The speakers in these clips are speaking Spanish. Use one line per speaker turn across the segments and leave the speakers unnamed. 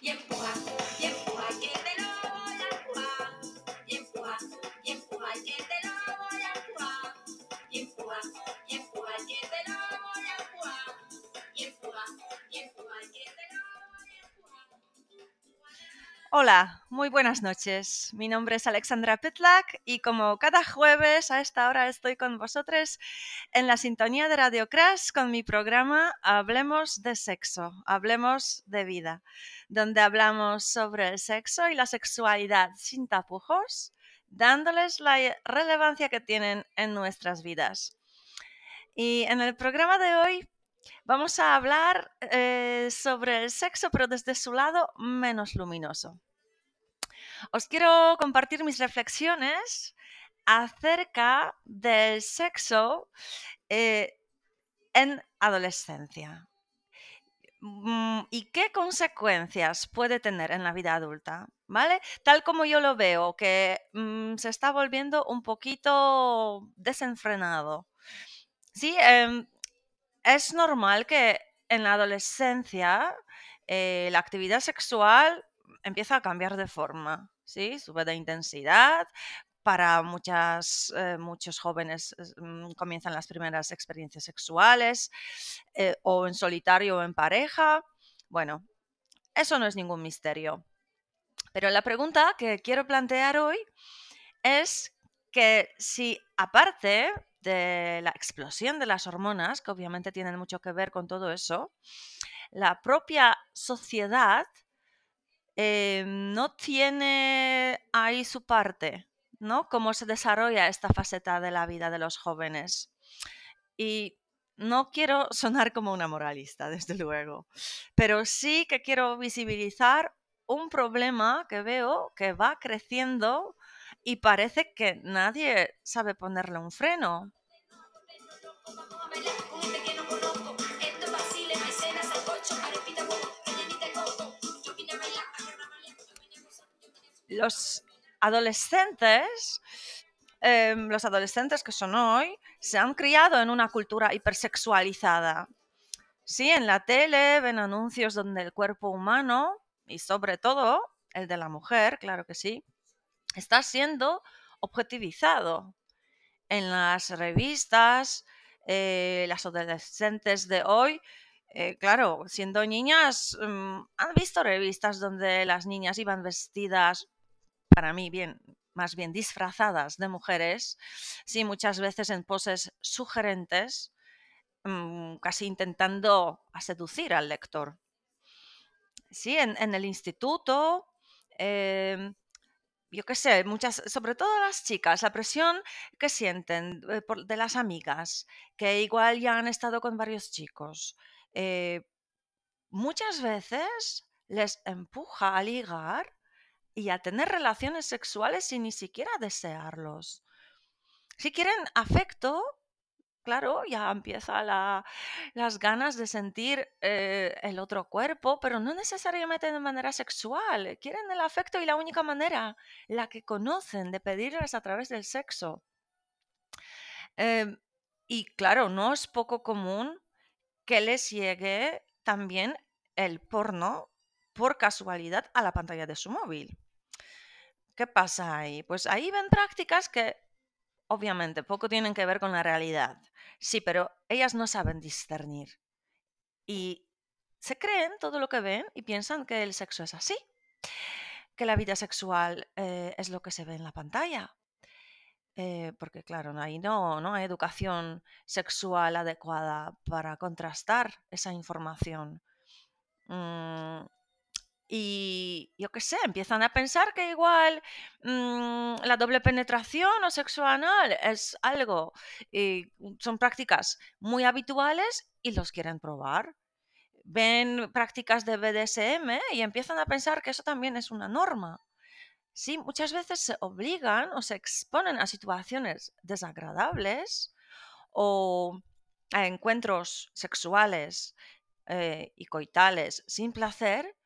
y empuja, que te lo voy a empujar. Y empuja, que te lo voy a empujar. Y empuja, que te lo voy a empujar. Y empuja, que te lo voy a empujar.
Hola, muy buenas noches. Mi nombre es Alexandra Petlak y como cada jueves a esta hora estoy con vosotros en la sintonía de Radio Crash con mi programa Hablemos de Sexo, Hablemos de Vida, donde hablamos sobre el sexo y la sexualidad sin tapujos, dándoles la relevancia que tienen en nuestras vidas. Y en el programa de hoy vamos a hablar sobre el sexo, pero desde su lado menos luminoso. Os quiero compartir mis reflexiones acerca del sexo en adolescencia. ¿Y qué consecuencias puede tener en la vida adulta? ¿Vale? Tal como yo lo veo, que se está volviendo un poquito desenfrenado. Sí, es normal que en la adolescencia la actividad sexual empieza a cambiar de forma, ¿sí? Sube de intensidad. Para muchos jóvenes comienzan las primeras experiencias sexuales o en solitario o en pareja. Bueno, eso no es ningún misterio. Pero la pregunta que quiero plantear hoy es que si aparte de la explosión de las hormonas, que obviamente tienen mucho que ver con todo eso, la propia sociedad no tiene ahí su parte, ¿no? Cómo se desarrolla esta faceta de la vida de los jóvenes. Y no quiero sonar como una moralista, desde luego, pero sí que quiero visibilizar un problema que veo que va creciendo y parece que nadie sabe ponerle un freno.
Vamos a bailar con gente que no conozco. Esto es Basile, maicena, sancocho, arepita, huevo, rellenita de coco. Yo vine a bailar, a carnavalear, yo vine a gozar, yo vine a sudar.
Los adolescentes, los adolescentes que son hoy, se han criado en una cultura hipersexualizada. Sí, en la tele ven anuncios donde el cuerpo humano, y sobre todo el de la mujer, claro que sí, está siendo objetivizado. En las revistas, las adolescentes de hoy, claro, siendo niñas, han visto revistas donde las niñas iban vestidas, para mí, bien, más bien disfrazadas de mujeres, sí, muchas veces en poses sugerentes, casi intentando seducir al lector. Sí, en el instituto, em, yo qué sé, muchas, sobre todo las chicas, la presión que sienten de las amigas, que igual ya han estado con varios chicos, eh, muchas veces les empuja a ligar y a tener relaciones sexuales sin ni siquiera desearlos. Si quieren afecto, claro, ya empieza las ganas de sentir el otro cuerpo, pero no necesariamente de manera sexual. Quieren el afecto y la única manera, la que conocen de pedirles a través del sexo. Em, y claro, no es poco común que les llegue también el porno por casualidad a la pantalla de su móvil. ¿Qué pasa ahí? Pues ahí ven prácticas que obviamente poco tienen que ver con la realidad. Sí, pero ellas no saben discernir y se creen todo lo que ven y piensan que el sexo es así, que la vida sexual es lo que se ve en la pantalla. Porque claro, ahí no hay educación sexual adecuada para contrastar esa información. Mm, Y yo qué sé, empiezan a pensar que igual la doble penetración o sexo anal es algo, son prácticas muy habituales y los quieren probar. Ven prácticas de BDSM y empiezan a pensar que eso también es una norma. Sí, muchas veces se obligan o se exponen a situaciones desagradables o a encuentros sexuales y coitales sin placer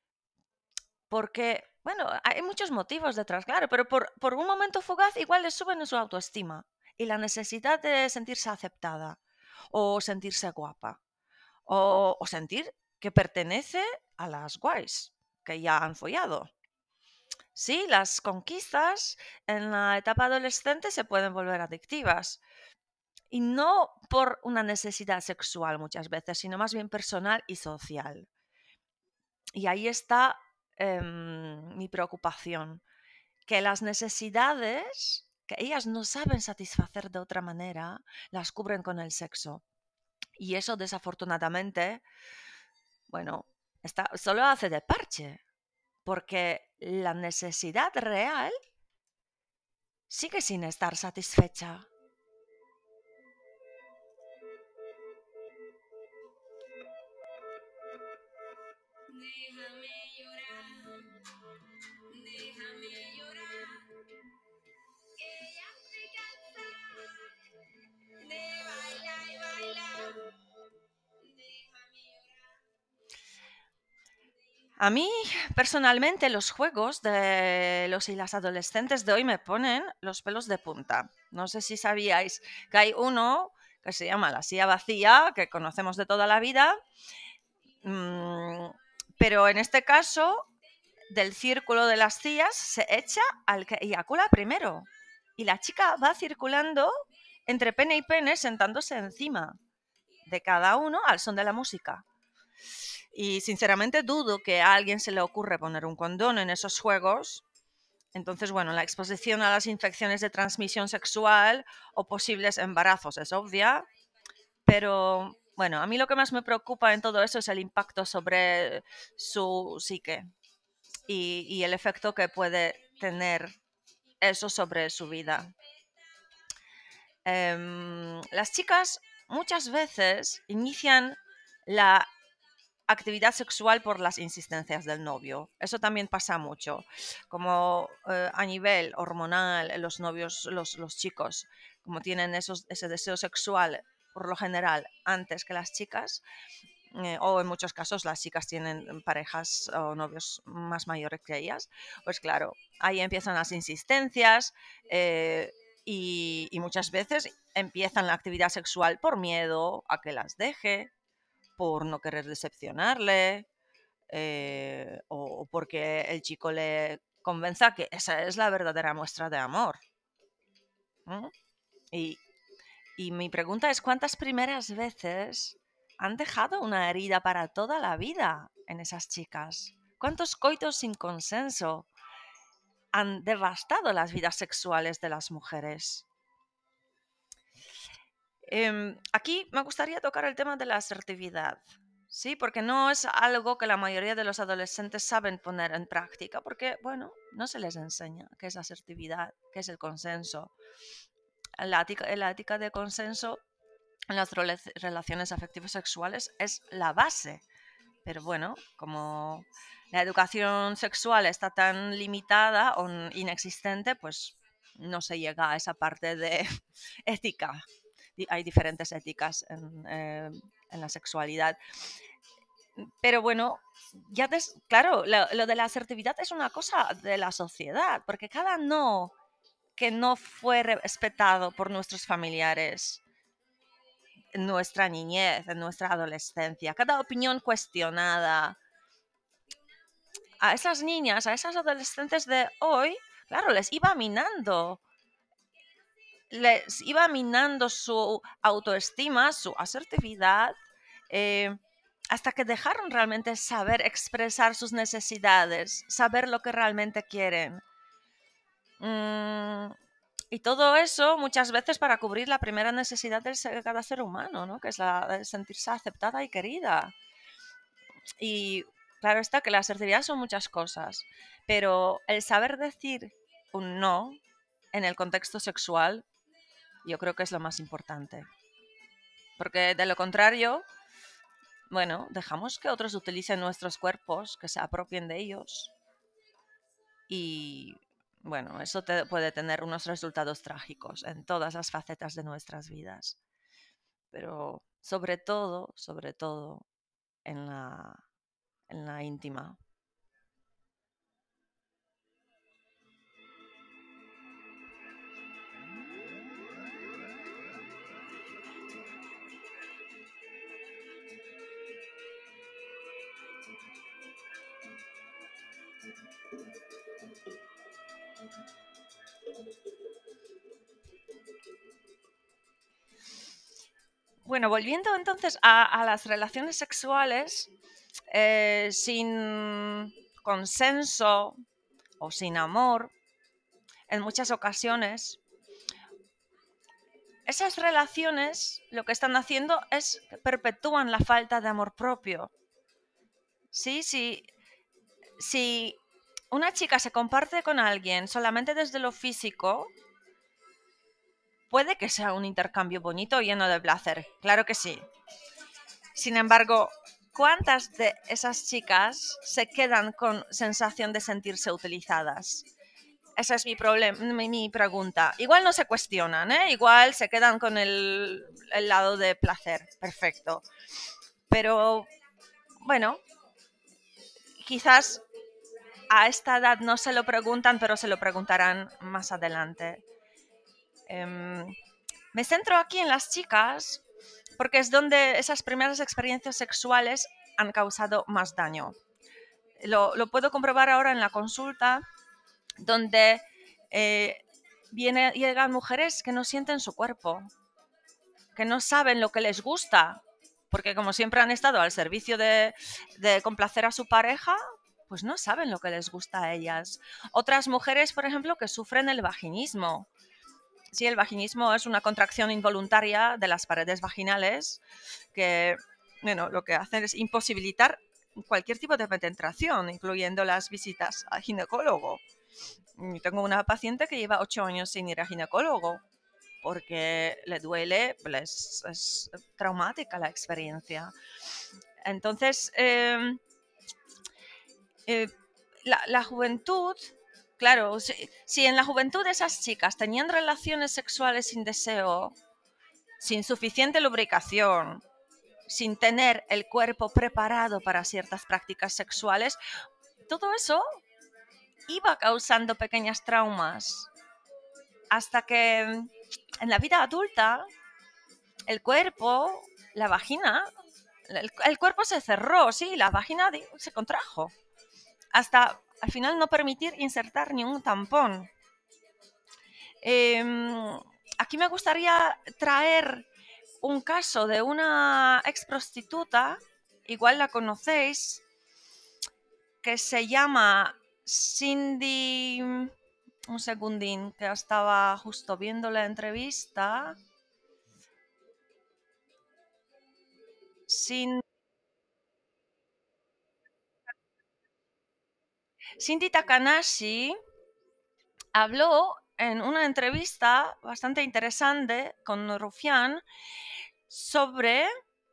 porque, bueno, hay muchos motivos detrás, claro, pero por un momento fugaz igual les suben su autoestima y la necesidad de sentirse aceptada o sentirse guapa o sentir que pertenece a las guays. que ya han follado. Sí, las conquistas en la etapa adolescente se pueden volver adictivas. Y no por una necesidad sexual muchas veces, sino más bien personal y social. Y ahí está mi preocupación, que las necesidades que ellas no saben satisfacer de otra manera, las cubren con el sexo. Y eso desafortunadamente, bueno, solo hace de parche, porque la necesidad real sigue sin estar satisfecha.
Déjame llorar, déjame llorar, que ya estoy cansada de bailar y bailar. Déjame llorar.
A mí, personalmente, los juegos de los y las adolescentes de hoy me ponen los pelos de punta. No sé si sabíais que hay uno que se llama la silla vacía, que conocemos de toda la vida, pero en este caso, del círculo de las sillas se echa al que eyacula primero. Y la chica va circulando entre pene y pene, sentándose encima de cada uno al son de la música. Y sinceramente dudo que a alguien se le ocurre poner un condón en esos juegos. Entonces, bueno, la exposición a las infecciones de transmisión sexual o posibles embarazos es obvia, pero bueno, a mí lo que más me preocupa en todo eso es el impacto sobre su psique y el efecto que puede tener eso sobre su vida. Las chicas muchas veces inician la actividad sexual por las insistencias del novio. Eso también pasa mucho. Como a nivel hormonal, los novios, los chicos, como tienen ese deseo sexual por lo general antes que las chicas, o en muchos casos las chicas tienen parejas o novios más mayores que ellas, pues claro, ahí empiezan las insistencias y muchas veces empiezan la actividad sexual por miedo a que las deje, por no querer decepcionarle, o porque el chico le convenza que esa es la verdadera muestra de amor. Y, y mi pregunta es, ¿cuántas primeras veces han dejado una herida para toda la vida en esas chicas? ¿Cuántos coitos sin consenso han devastado las vidas sexuales de las mujeres? Aquí me gustaría tocar el tema de la asertividad. Sí, porque no es algo que la mayoría de los adolescentes saben poner en práctica, porque, bueno, no se les enseña qué es asertividad, qué es el consenso. La ética de consenso en las relaciones afectivas sexuales es la base, pero bueno, como la educación sexual está tan limitada o inexistente, pues no se llega a esa parte de ética. Hay diferentes éticas en la sexualidad. Pero bueno, claro, lo de la asertividad es una cosa de la sociedad, porque cada no que no fue respetado por nuestros familiares en nuestra niñez, en nuestra adolescencia, cada opinión cuestionada, a esas niñas, a esas adolescentes de hoy, claro, les iba minando su autoestima, su asertividad, hasta que dejaron realmente saber expresar sus necesidades, saber lo que realmente quieren. Y todo eso muchas veces para cubrir la primera necesidad de cada ser humano, ¿no? Que es la de sentirse aceptada y querida. Y claro está que la asertividad son muchas cosas, pero el saber decir un no en el contexto sexual yo creo que es lo más importante. Porque de lo contrario, bueno, dejamos que otros utilicen nuestros cuerpos, que se apropien de ellos. Y bueno, eso puede tener unos resultados trágicos en todas las facetas de nuestras vidas. Pero sobre todo en la íntima. Bueno, volviendo entonces a las relaciones sexuales, sin consenso o sin amor, en muchas ocasiones, esas relaciones lo que están haciendo es que perpetúan la falta de amor propio. Sí, sí, si una chica se comparte con alguien solamente desde lo físico, puede que sea un intercambio bonito, lleno de placer, claro que sí. Sin embargo, ¿cuántas de esas chicas se quedan con sensación de sentirse utilizadas? Esa es mi pregunta. Igual no se cuestionan, ¿eh? Igual se quedan con el lado de placer. Perfecto. Pero bueno, quizás a esta edad no se lo preguntan, pero se lo preguntarán más adelante. Me centro aquí en las chicas porque es donde esas primeras experiencias sexuales han causado más daño. Lo puedo comprobar ahora en la consulta, donde llegan mujeres que no sienten su cuerpo, que no saben lo que les gusta, porque como siempre han estado al servicio de complacer a su pareja, pues no saben lo que les gusta a ellas. Otras mujeres, por ejemplo, que sufren el vaginismo. Sí, el vaginismo es una contracción involuntaria de las paredes vaginales que, bueno, lo que hacen es imposibilitar cualquier tipo de penetración, incluyendo las visitas al ginecólogo. Tengo una paciente que lleva 8 años sin ir a ginecólogo porque le duele, pues es traumática la experiencia. Entonces, eh, la juventud, claro, si en la juventud esas chicas tenían relaciones sexuales sin deseo, sin suficiente lubricación, sin tener el cuerpo preparado para ciertas prácticas sexuales, todo eso iba causando pequeños traumas hasta que en la vida adulta el cuerpo, la vagina, el cuerpo se cerró, sí, la vagina se contrajo, hasta al final no permitir insertar ni un tampón. Aquí me gustaría traer un caso de una ex prostituta, igual la conocéis, que se llama Cindy. Un segundín, que estaba justo viendo la entrevista. Cindy Takanashi habló en una entrevista bastante interesante con Rufián sobre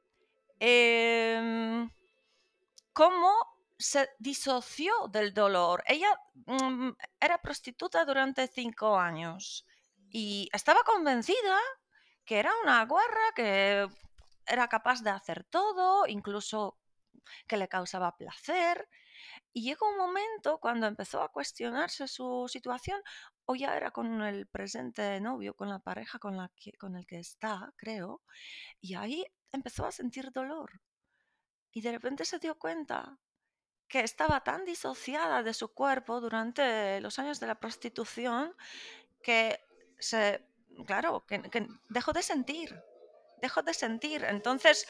cómo se disoció del dolor. Ella era prostituta durante 5 años y estaba convencida que era una guarra, que era capaz de hacer todo, incluso que le causaba placer. Y llegó un momento cuando empezó a cuestionarse su situación, o ya era con el presente novio, con la pareja con el que está, creo, y ahí empezó a sentir dolor. Y de repente se dio cuenta que estaba tan disociada de su cuerpo durante los años de la prostitución que claro, que dejó de sentir. Entonces,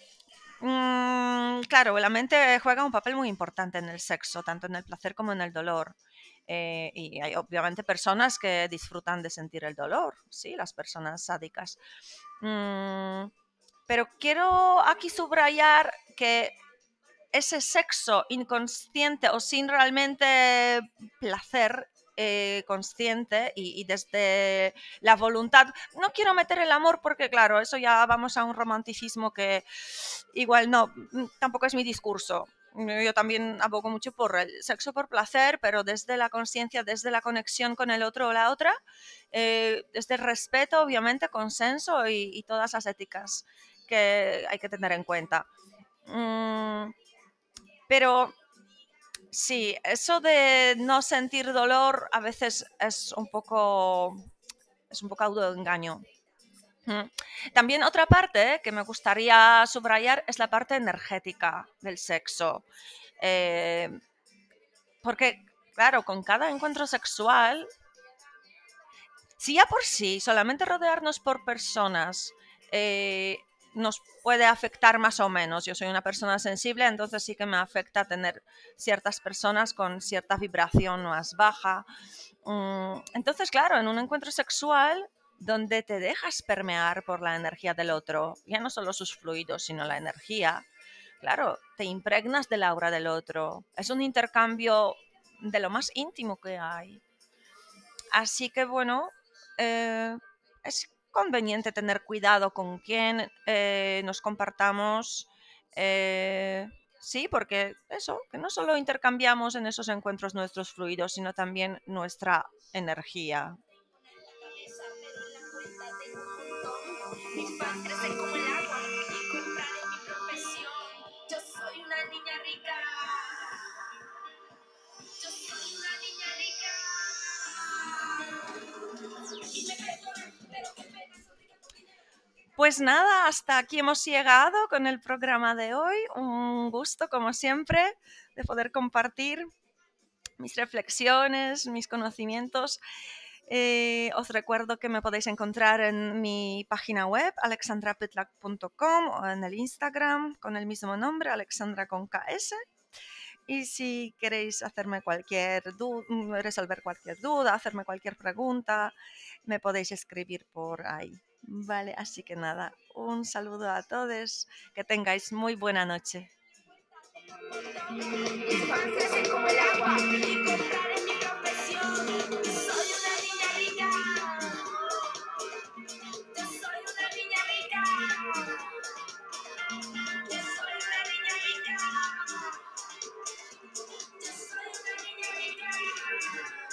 claro, la mente juega un papel muy importante en el sexo, tanto en el placer como en el dolor. Y hay obviamente personas que disfrutan de sentir el dolor, sí, las personas sádicas. Pero quiero aquí subrayar que ese sexo inconsciente o sin realmente placer consciente y desde la voluntad. No quiero meter el amor porque, claro, eso ya vamos a un romanticismo que igual no, tampoco es mi discurso. Yo también abogo mucho por el sexo por placer, pero desde la conciencia, desde la conexión con el otro o la otra, desde el respeto, obviamente, consenso y todas las éticas que hay que tener en cuenta. Pero sí, eso de no sentir dolor a veces es un poco autoengaño. También otra parte que me gustaría subrayar es la parte energética del sexo. Eh, Porque, claro, con cada encuentro sexual, si ya por sí solamente rodearnos por personas nos puede afectar más o menos. Yo soy una persona sensible, entonces sí que me afecta tener ciertas personas con cierta vibración más baja. Entonces, claro, en un encuentro sexual donde te dejas permear por la energía del otro, ya no solo sus fluidos, sino la energía, claro, te impregnas del aura del otro. Es un intercambio de lo más íntimo que hay. Así que bueno, es conveniente tener cuidado con quién nos compartamos. Sí, porque eso, que no solo intercambiamos en esos encuentros nuestros fluidos, sino también nuestra energía.
Mis fans crecen como el agua y compraré mi profesión. Yo soy una niña rica. Yo soy una niña rica. Y me perdonan, pero qué pena, soy rica con dinero.
Pues nada, hasta aquí hemos llegado con el programa de hoy. Un gusto, como siempre, de poder compartir mis reflexiones, mis conocimientos. Os recuerdo que me podéis encontrar en mi página web, alexandrapetlac.com, o en el Instagram con el mismo nombre, Alexandra con KS. Y si queréis hacerme resolver cualquier duda, hacerme cualquier pregunta, me podéis escribir por ahí. Vale, así que nada, un saludo a todos, que tengáis muy buena noche.
Mis fans crecen como el agua y compraré mi profesión. Soy una niña rica. Yo soy una niña rica. Yo soy una niña rica. Yo soy una niña rica.